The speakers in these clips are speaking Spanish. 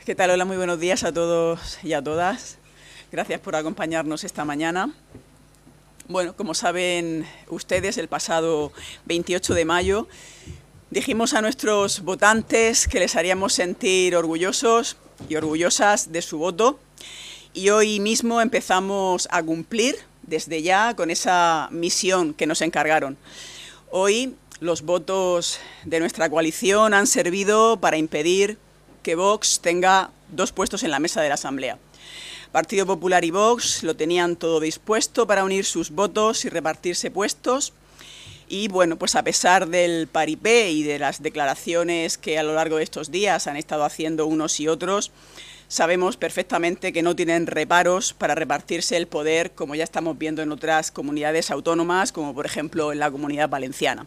¿Qué tal? Hola, muy buenos días a todos y a todas. Gracias por acompañarnos esta mañana. Bueno, como saben ustedes, el pasado 28 de mayo dijimos a nuestros votantes que les haríamos sentir orgullosos y orgullosas de su voto, y hoy mismo empezamos a cumplir desde ya con esa misión que nos encargaron. Hoy los votos de nuestra coalición han servido para impedir que Vox tenga 2 puestos en la mesa de la Asamblea. Partido Popular y Vox lo tenían todo dispuesto para unir sus votos y repartirse puestos. Y bueno, pues a pesar del paripé y de las declaraciones que a lo largo de estos días han estado haciendo unos y otros, sabemos perfectamente que no tienen reparos para repartirse el poder, como ya estamos viendo en otras comunidades autónomas, como por ejemplo en la Comunidad Valenciana.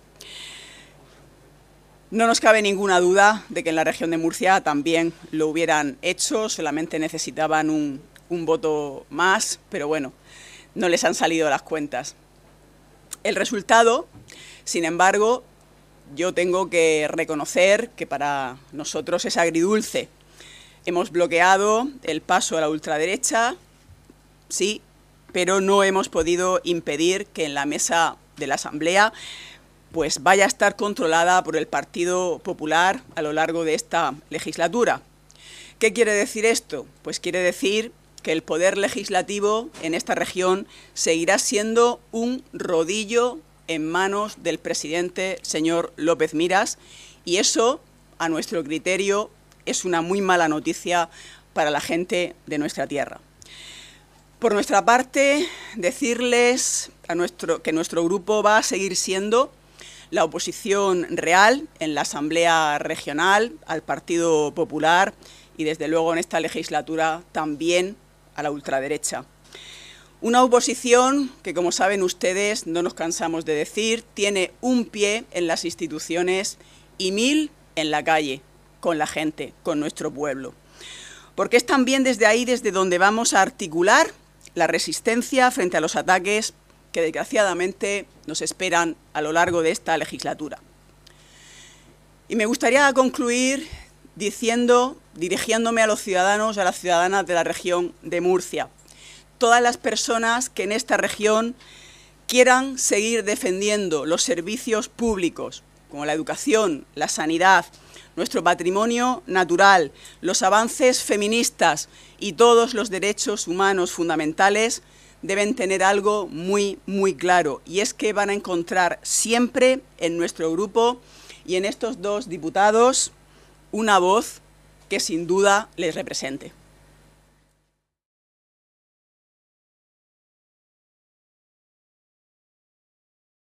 No nos cabe ninguna duda de que en la región de Murcia también lo hubieran hecho, solamente necesitaban un voto más, pero bueno, no les han salido las cuentas. El resultado, sin embargo, yo tengo que reconocer que para nosotros es agridulce. Hemos bloqueado el paso a la ultraderecha, sí, pero no hemos podido impedir que en la mesa de la Asamblea pues vaya a estar controlada por el Partido Popular a lo largo de esta legislatura. ¿Qué quiere decir esto? Pues quiere decir que el poder legislativo en esta región seguirá siendo un rodillo en manos del presidente, señor López Miras, y eso, a nuestro criterio, es una muy mala noticia para la gente de nuestra tierra. Por nuestra parte, decirles que nuestro grupo va a seguir siendo la oposición real en la Asamblea Regional al Partido Popular y, desde luego, en esta legislatura también a la ultraderecha. Una oposición que, como saben ustedes, no nos cansamos de decir, tiene un pie en las instituciones y 1000 en la calle, con la gente, con nuestro pueblo. Porque es también desde ahí desde donde vamos a articular la resistencia frente a los ataques que desgraciadamente nos esperan a lo largo de esta legislatura. Y me gustaría concluir dirigiéndome a los ciudadanos y a las ciudadanas de la región de Murcia. Todas las personas que en esta región quieran seguir defendiendo los servicios públicos, como la educación, la sanidad, nuestro patrimonio natural, los avances feministas y todos los derechos humanos fundamentales, deben tener algo muy, muy claro, y es que van a encontrar siempre en nuestro grupo y en estos 2 diputados una voz que sin duda les represente.